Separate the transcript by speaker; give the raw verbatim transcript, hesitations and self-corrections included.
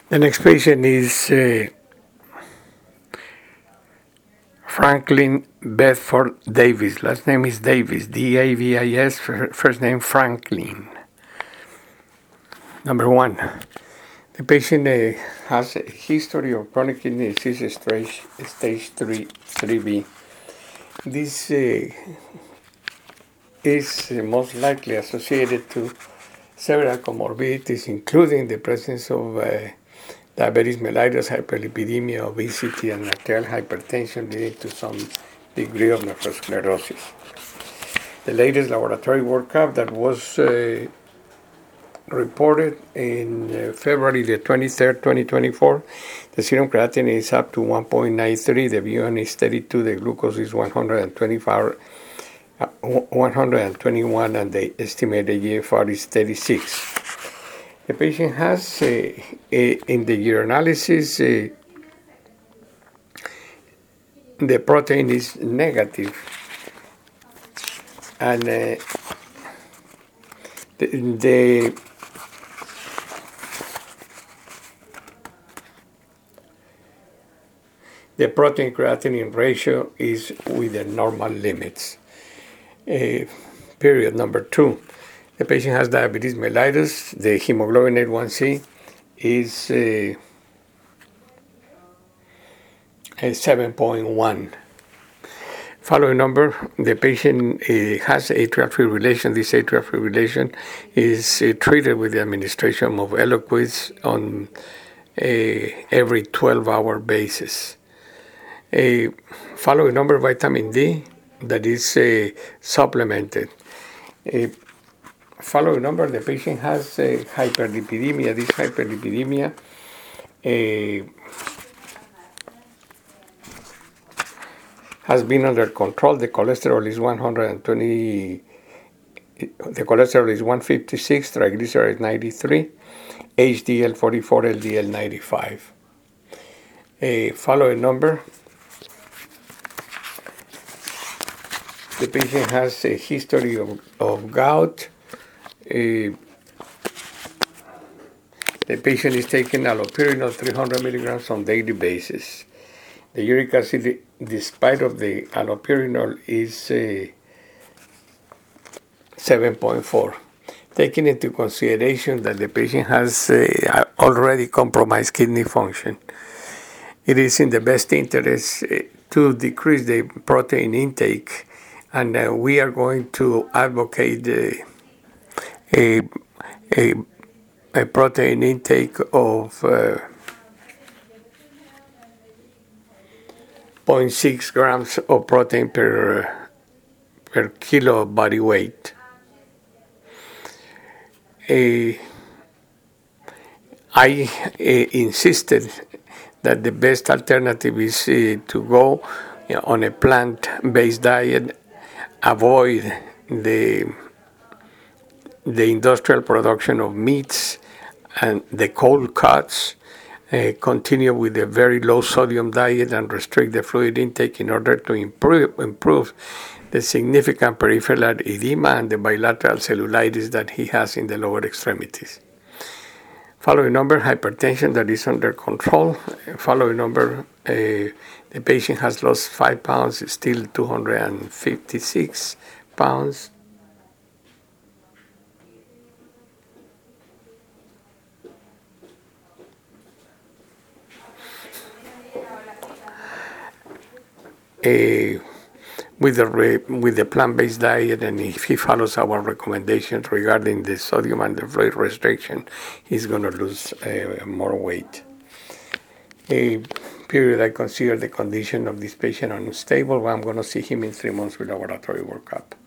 Speaker 1: The next patient is uh, Franklin Bedford Davis. Last name is Davis, D A V I S, first name Franklin. Number one, the patient uh, has a history of chronic kidney disease stage, stage three, three B. This uh, is uh, most likely associated to several comorbidities, including the presence of uh, diabetes mellitus, hyperlipidemia, obesity, and arterial hypertension, leading to some degree of nephrosclerosis. The latest laboratory workup that was uh, reported in uh, February the twenty-third, twenty twenty-four, the serum creatinine is up to one point nine three, the B one is thirty-two, the glucose is one hundred twenty-five, uh, one hundred twenty-one, and the estimated G F R is thirty-six. The patient has, uh, a, in the urinalysis, uh, the protein is negative, and uh, the, the the protein creatinine ratio is within normal limits. Uh, period. Number two, the patient has diabetes mellitus. The hemoglobin A one C is uh, seven point one. Following number, the patient uh, has atrial fibrillation. This atrial fibrillation is uh, treated with the administration of Eliquis on a every twelve hour basis. A following number, vitamin D, that is uh, supplemented. A following number, the patient has uh, hyperlipidemia. This hyperlipidemia uh, has been under control. The cholesterol is one hundred twenty, the cholesterol is one fifty-six, triglyceride ninety-three, H D L forty-four, L D L ninety-five. A following number, the patient has a history of, of gout. Uh, the patient is taking allopurinol three hundred milligrams on daily basis. The uric acid, despite of the allopurinol, is uh, seven point four. Taking into consideration that the patient has uh, already compromised kidney function, it is in the best interest uh, to decrease the protein intake. And uh, we are going to advocate uh, a, a, a protein intake of uh, zero point six grams of protein per, per kilo of body weight. Uh, I uh, insisted that the best alternative is uh, to go you know, on a plant-based diet, avoid the the industrial production of meats and the cold cuts, uh, continue with a very low sodium diet and restrict the fluid intake in order to improve, improve the significant peripheral edema and the bilateral cellulitis that he has in the lower extremities. Following number, hypertension that is under control. Following number, uh, the patient has lost five pounds, still two hundred fifty-six pounds. Uh, with the re, with the plant-based diet, and if he follows our recommendations regarding the sodium and the fluid restriction, he's going to lose uh, more weight. A period, I consider the condition of this patient unstable, but I'm going to see him in three months with laboratory workup.